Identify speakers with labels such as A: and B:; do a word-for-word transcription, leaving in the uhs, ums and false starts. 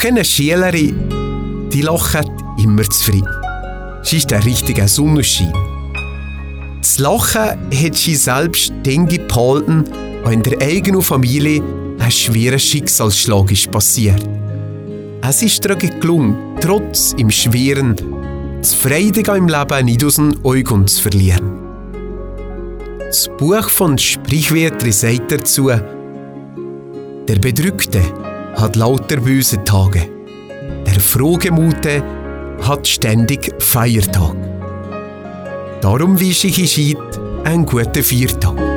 A: keine Schülerin, die lacht immer zufrieden. Sie ist ein richtiger Sonnenschein. Das Lachen hat sie selbst denke behalten, als in der eigenen Familie ein schwerer Schicksalsschlag ist passiert. Es ist ihr gelungen, trotz im Schweren, das Freudige im Leben nicht aus den Augen zu verlieren. Das Buch von Sprichwörtern sagt dazu: Der Bedrückte hat lauter böse Tage, der Frohgemute hat ständig Feiertag. Darum wünsche ich Ihnen einen guten Viertag.